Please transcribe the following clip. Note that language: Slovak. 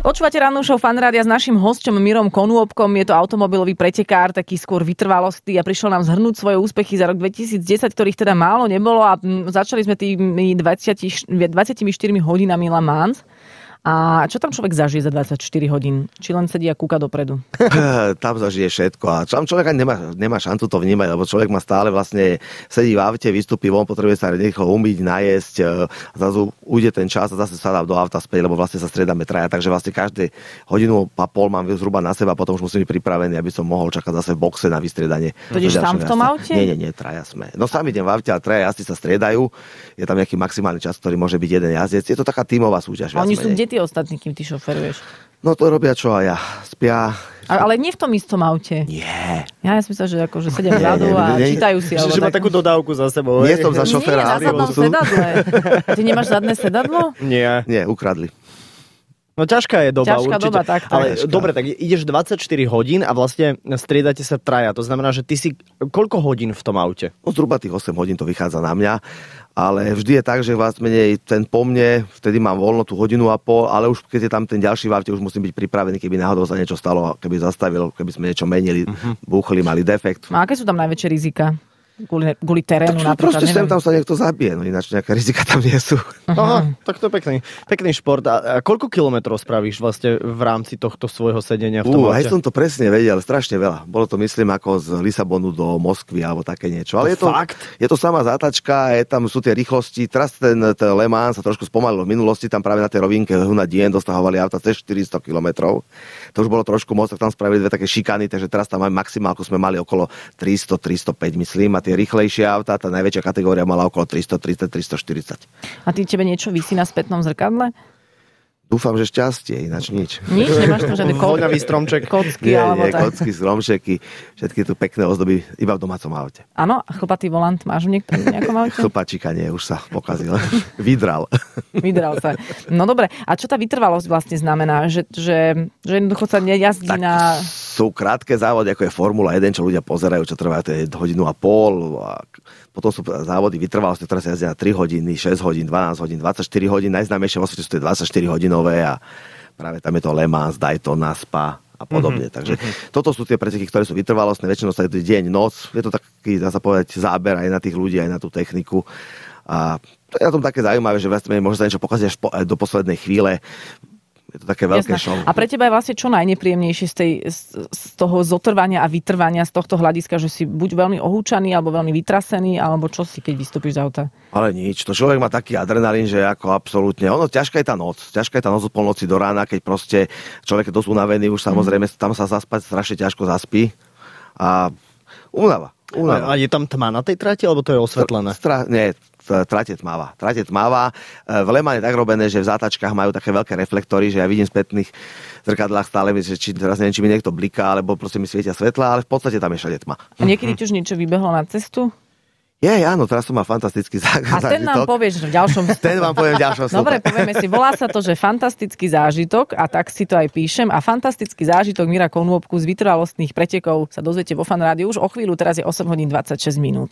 Počúvate rannú show Fan Rádia s naším hosťom Mirom Konúbkom. Je to automobilový pretekár, taký skôr vytrvalostný a prišiel nám zhrnúť svoje úspechy za rok 2010, ktorých teda málo nebolo a začali sme tými 24 hodinami Le Mans. A čo tam človek zažije za 24 hodín? Či len sedí a kúka dopredu? Tam zažije všetko a tam človek ani nemá šancu to vnímať, lebo človek má stále vlastne sedí v aute, vystúpi von, potrebuje sa rýchlo umyť, najesť, zrazu ujde ten čas a zase sa dá do auta späť, lebo vlastne sa striedame traja, takže vlastne každé hodinu a pol mám zhruba na seba, potom už musím byť pripravený, aby som mohol čakať zase v boxe na vystriedanie. To ideš sám v tom aute? Nie, traja sme. No sám idem v aute a traja jazdci sa striedajú. Je tam nejaký maximálny čas, ktorý môže byť jeden jazdec. Je to taká tímová súťaž. A oni sú kde tí ostatní, kým ty šoferuješ? No to robia čo aj ja. Spia. Ale nie v tom istom aute. Nie. Ja si myslím, že akože sedia vzadu a čítajú si. Že má takú dodávku za sebou. Nie som za šoféra. Nie, na zadnom sedadle. Ty nemáš zadné sedadlo? Nie. Nie, ukradli. No ťažká je doba ťažká určite. Doba, tak. Ale ťažká. dobre, tak ideš 24 hodín a vlastne striedate sa traja. To znamená, že ty si koľko hodín v tom aute? No zhruba tých 8 hodín to vychádza na mňa. Ale vždy je tak, že vás menej ten po mne, vtedy mám voľno tú hodinu a pol, ale už keď je tam ten ďalší v aute, už musím byť pripravený, keby náhodou sa niečo stalo, keby zastavil, keby sme niečo menili, búchli, mali defekt. A aké sú tam najväčšie rizika? Kvôli terénu tak, napríklad. Proste sem tam sa niekto zabije, no ináč nejaké rizika tam nie sú. Aha, tak to je pekný šport. A koľko kilometrov spravíš vlastne v rámci tohto svojho sedenia v tom aute? Aj som to presne vedel, strašne veľa. Bolo to, myslím, ako z Lisabonu do Moskvy alebo také niečo. Ale je to sama zátačka, sú tie rýchlosti. Teraz ten Le Mans sa trošku spomalil v minulosti, tam práve na tej rovinke Huna Dien dostahovali auta cez 400 km. To už bolo trošku moc, tak tam spravili dve také šikany, takže teraz tam máme maximálku, sme mali okolo 300-305, myslím, a tie rýchlejšie autá, tá najväčšia kategória mala okolo 330-340. A ty tebe niečo visí na spätnom zrkadle? Dúfam, že šťastie, ináč nič. Nič? Nemáš tam žiadne voňavý stromček? Kocky alebo tak? Kocky, stromčeky, všetky tu pekné ozdoby iba v domácom aute. Áno, a chlpatý volant máš v nejakom aute? Chlpačíka nie, už sa pokazil. Vydral sa. No dobre, a čo tá vytrvalosť vlastne znamená? Že jednoducho sa nejazdí tak na... Sú krátke závody, ako je Formula 1, čo ľudia pozerajú, čo trvá hodinu a pol. A potom sú závody vytrvalosti, ktoré sa jazdia na 3 hodiny, 6 hodín, 12 hodín, 24 hodín. Najznámejšie vo svete sú tie 24-hodinové a práve tam je to Le Mans, Daytona, Spa a podobne. Takže toto sú tie preteky, ktoré sú vytrvalostné. Väčšinou sa je to deň, noc. Je to taký, dá sa povedať, záber aj na tých ľudí, aj na tú techniku. A to je na tom také zaujímavé, že vlastne môže sa niečo pokaziť až do poslednej chvíle. Je to také veľké show. A pre teba je vlastne čo najnepríjemnejšie z toho zotrvania a vytrvania z tohto hľadiska, že si buď veľmi ohúčaný, alebo veľmi vytrasený, alebo čo si, keď vystúpiš z auta? Ale nič. To človek má taký adrenalín, že ako absolútne. Ťažká je tá noc. Ťažká je tá noc od polnoci do rána, keď proste človek je dosť unavený, už samozrejme tam sa zaspať strašne ťažko zaspí. A únava. A je tam tma na tej trati, alebo to je osvetlené? Nie, trate tmavá. V Le Mans je tak robené, že v zátačkách majú také veľké reflektory, že ja vidím v spätných zrkadlách stále, že teraz neviem, či mi niekto bliká, alebo proste mi svietia svetla, ale v podstate tam je všade tma. A niekedy ti už niečo vybehlo na cestu? Áno, teraz som mal fantastický zážitok. A ten nám povieš v ďalšom... Ten vám poviem v ďalšom vstupe. Dobre, povieme si, volá sa to, že fantastický zážitok a tak si to aj píšem. A fantastický zážitok Mira Konúbku z vytrvalostných pretekov sa dozviete vo Fan Rádiu už o chvíľu, teraz je 8 hodín 26 minút.